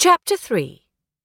Chapter 3.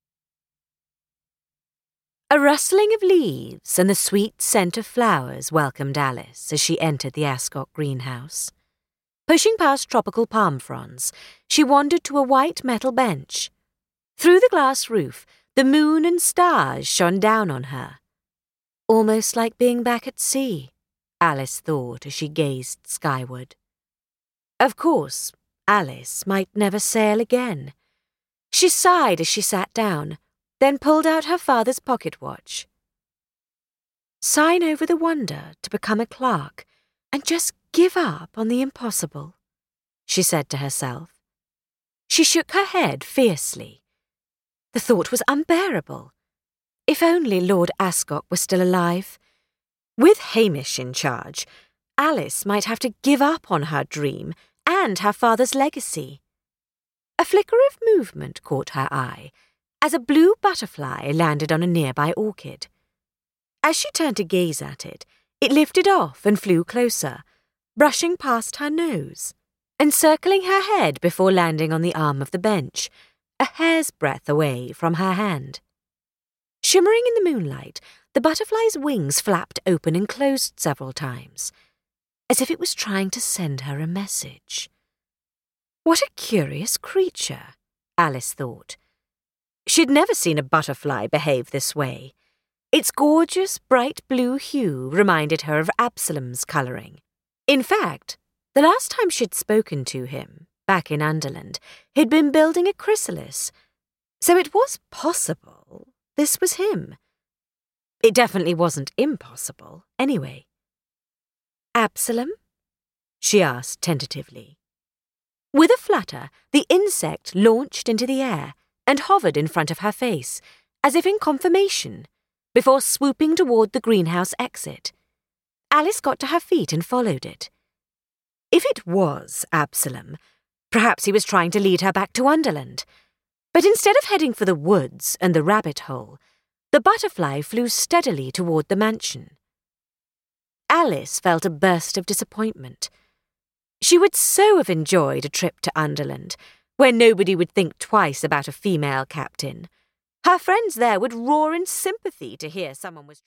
A rustling of leaves and the sweet scent of flowers welcomed Alice as she entered the Ascot greenhouse. Pushing past tropical palm fronds, she wandered to a white metal bench. Through the glass roof, the moon and stars shone down on her. Almost like being back at sea, Alice thought as she gazed skyward. Of course, Alice might never sail again. She sighed as she sat down, then pulled out her father's pocket watch. Sign over the wonder to become a clerk and just give up on the impossible, she said to herself. She shook her head fiercely. The thought was unbearable. If only Lord Ascot were still alive. With Hamish in charge, Alice might have to give up on her dream and her father's legacy. A flicker of movement caught her eye as a blue butterfly landed on a nearby orchid. As she turned to gaze at it, it lifted off and flew closer, brushing past her nose, and circling her head before landing on the arm of the bench, a hair's breadth away from her hand. Shimmering in the moonlight, the butterfly's wings flapped open and closed several times, as if it was trying to send her a message. What a curious creature, Alice thought. She'd never seen a butterfly behave this way. Its gorgeous, bright blue hue reminded her of Absalom's colouring. In fact, the last time she'd spoken to him, back in Underland, he'd been building a chrysalis. So it was possible this was him. It definitely wasn't impossible, anyway. Absalom? She asked tentatively. With a flutter, the insect launched into the air and hovered in front of her face, as if in confirmation, before swooping toward the greenhouse exit. Alice got to her feet and followed it. If it was Absalom, perhaps he was trying to lead her back to Underland. But instead of heading for the woods and the rabbit hole, the butterfly flew steadily toward the mansion. Alice felt a burst of disappointment. She would so have enjoyed a trip to Underland, where nobody would think twice about a female captain. Her friends there would roar in sympathy to hear someone was